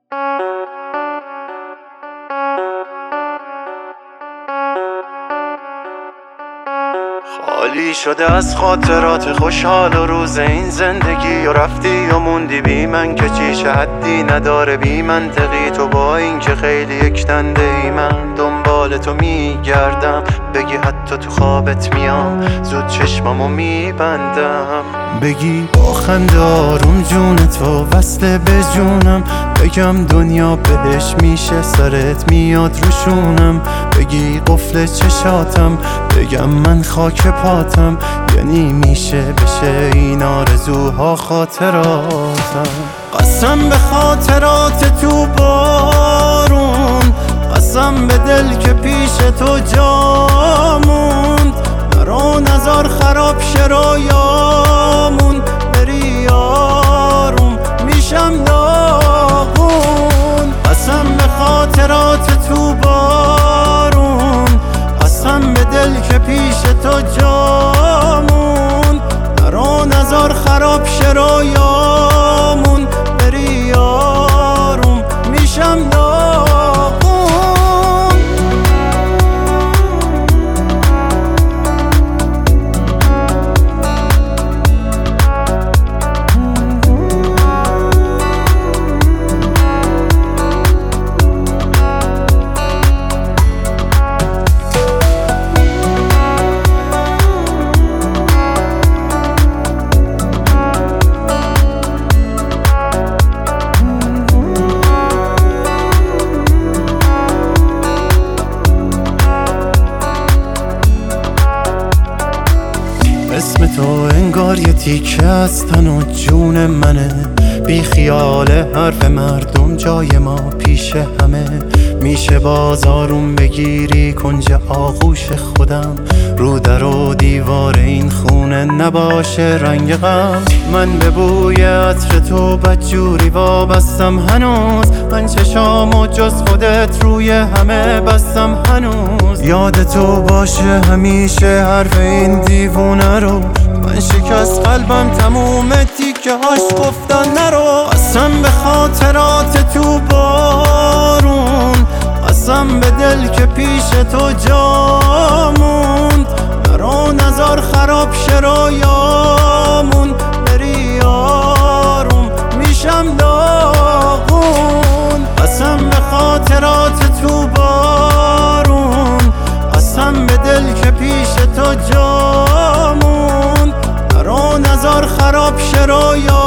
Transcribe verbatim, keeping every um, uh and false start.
خالی شده از خاطرات خوشحال و روز این زندگی، و رفتی و موندی بی من که چیش حدی نداره بی منطقی. تو با این که خیلی یک دنده ای، من دنبال تو میگردم. بگی حتی تو خوابت میام، زود چشمامو میبندم. بگی با خنده آروم جون تو وصله به جونم. بگم دنیا بهش میشه سرت میاد روشونم. بگی قفل چشاتم، بگم من خاک پاتم. یعنی میشه بشه این آرزوها خاطراتم. قسم به خاطرات تو بارون، قسم به دل که پیش تو جا موند. نرو نزار خراب شه رویامون، بری آروم میشم داغون. قسم به خاطرات تو بارون، قسم به دل که پیش تو جا موند. نرو نزار خراب شه رویامون، بری آروم میشم داغون. اسم تو انگار یه تیکه از تن و جون منه. بی خیال حرف مردم جای ما پیش همه. میشه باز آروم بگیری کنج آغوش خودم. رو در و دیوار این خونه نباشه رنگ غم. من به بوی عطر تو بدجوری وابستم هنوز. من چشامو جز خودت روی همه بستم هنوز. یاد تو باشه همیشه حرف این دیوونه رو. من شکست قلبم تموم تیکه هاش گفتن نرو. قسم به خاطرات تو بارون، قسم به دل که پیش تو جا موند. نرو نزار خراب شه رویامون، بری آروم میشم داغون. قسم به خاطرات تو بارون، قسم به دل که پیش تو جا موند. نرو نزار خراب شه رویامون.